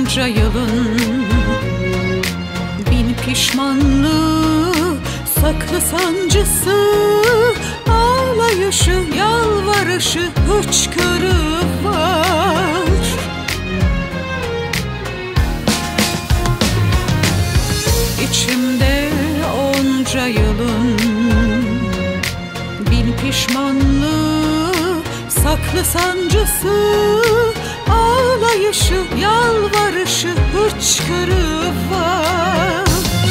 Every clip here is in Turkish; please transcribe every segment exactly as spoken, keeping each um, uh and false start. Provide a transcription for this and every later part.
onca yılın bin pişmanlığı, saklı sancısı, ağlayışı, yalvarışı, hıçkırığı var. İçimde onca yılın bin pişmanlığı, saklı sancısı, ağlayışı, yalvarışı, hıçkırığı var.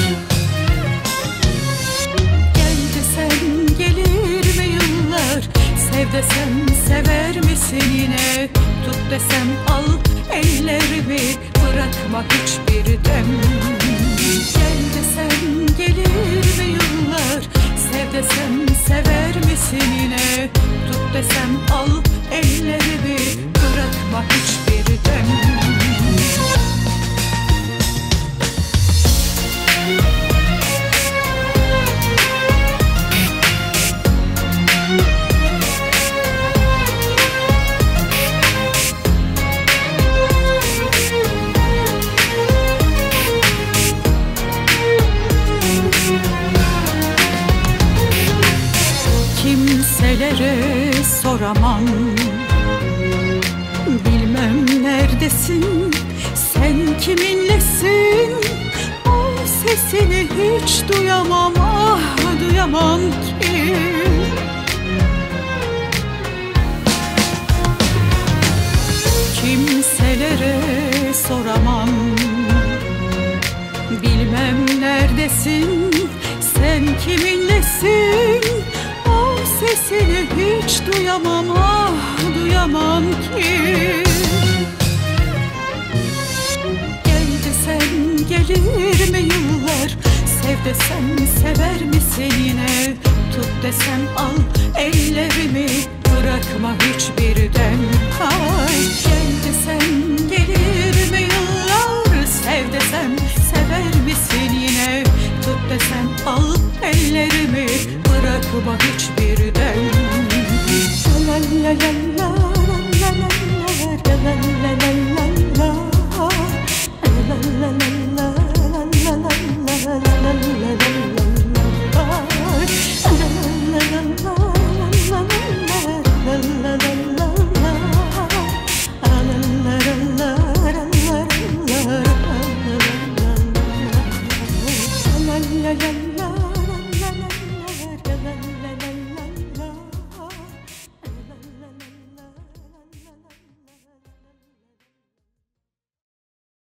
Gel desem gelir mi yıllar, sev desem sever misin yine, tut desem al ellerimi, bırakma hiçbir dem. Gel desem gelir mi yıllar, sev desem sever misin yine, tut desem al ellerimi, bırakma hiçbir dem. Kimselere soramam, bilmem neredesin, sen kiminlesin, o sesini hiç duyamam, ah duyamam ki. Kimselere soramam, bilmem neredesin, sen kiminlesin, sesini hiç duyamam, ah duyamam ki. Gel desem gelir mi yıllar, sev desem sever misin yine, tut desem al ellerimi, bırakma hiçbir dem. Ay gel desem gelir mi yıllar, sev desem sever misin yine, tut desem al ellerimi, bırakma hiçbir dem. La la la la la.